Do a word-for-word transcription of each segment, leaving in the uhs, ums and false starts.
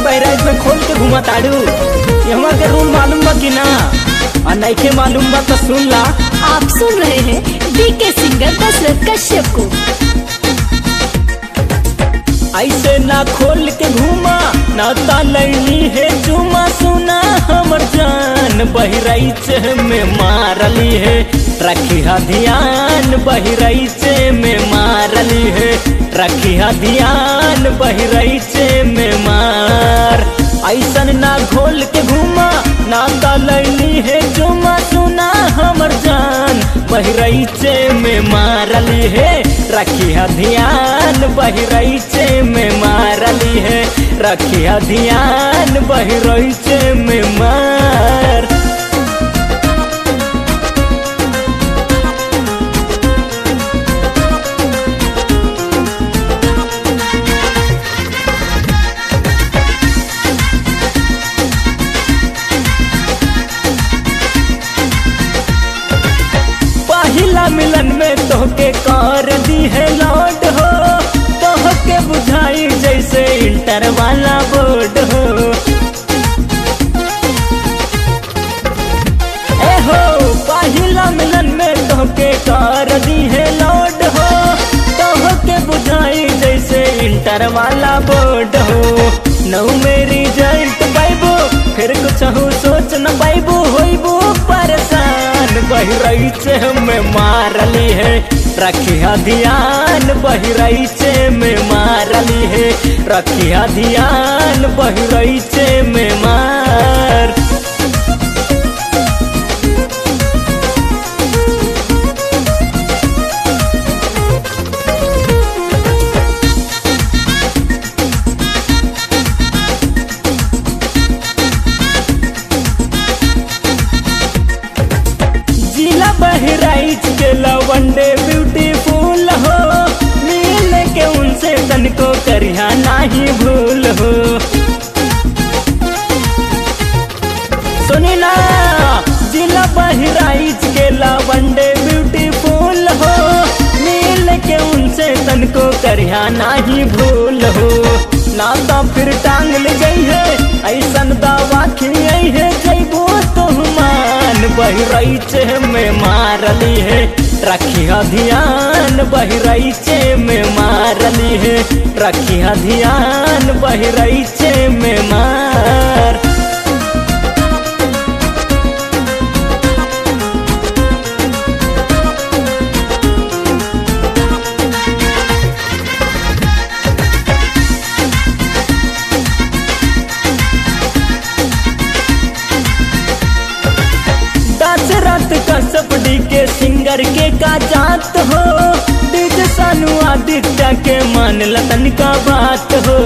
बहराइच में खोल के घुमा ताड़ू। यहाँ के रूल मालूम बा कि ना? और नहीं के मालूम बा तो सुन ला। आप सुन रहे हैं डीके सिंगर दशरथ कश्यप को। ऐसे ना खोल के घुमा ना तालैनी है चुमा, सुना हमर जान बहराइच में मारली है, रखिया ध्यान बहराइच में मारली है, रखिया ध्यान बहराइच में मार। ऐसन ना खोल के घुमा ना तालैनी है चुमा, सुना हमर जान बहराइच में मारली है, रखिया ध्यान बहराइच में मारली है, रखिया ध्यान बहराइच में मार। पहिला मिलन में तोहके कर दी है लौट हो, तोहके बुझाई जैसे इंटर वाला बोर्ड हो। ए हो पहिला मिलन में तोहके कर दी है लौट हो, तोहके बुझाई जैसे इंटर वाला बोर्ड हो। नौ मेरी रिजल्ट पाइबो फिर कुछ हो सोच न पाइबो, होइबो परेशान बहराइच में मारली है, रखिया ध्यान बहराइच में मारली है, रखिया ध्यान बहराइच में मार। बहराइच के लवंडे ब्यूटीफुल हो, मिल के उनसे तनको करिया नहीं भूल हो। सुनी ना जिला बहराइच के लवंडे ब्यूटीफुल हो, मिल के उनसे तनको करिया नहीं भूल हो। ना तो फिर टांग ले गई है ऐसन दवा खिलाई है, जैबो तो मान बहराइच में मारली है, रखिया ध्यान बहराइच में मारली है, रखिया ध्यान बहराइच में मार। दशरथ कश्यप के सिंगर के का जात हो, दिज सानू आदित्य के मान लतन का बात हो।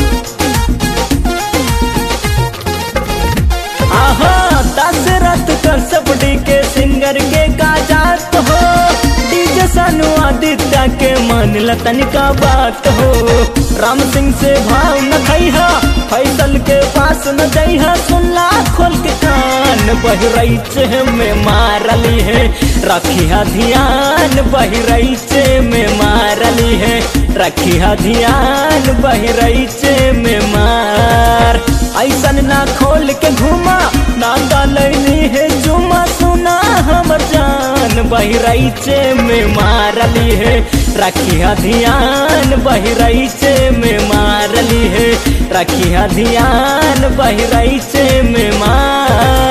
आहा दशरथ कश्यप के सिंगर के का जात हो, दिज सानू आदित्य के मान लतन का बात हो। राम सिंह से भाव न खैहा, फैसल के पास न जइहा, सुनला खोल के कान बहराइच में मारली है, रखिया ध्यान बहराइच में मारली है, रखिया ध्यान बहराइच में मार। ऐसन ना खोल के घुमा ना तालैनी है चुमा, सुना हमर जान बहराइच में मारली है, रखिया ध्यान बहराइच में मारली है, रखिया ध्यान बहराइच में मार।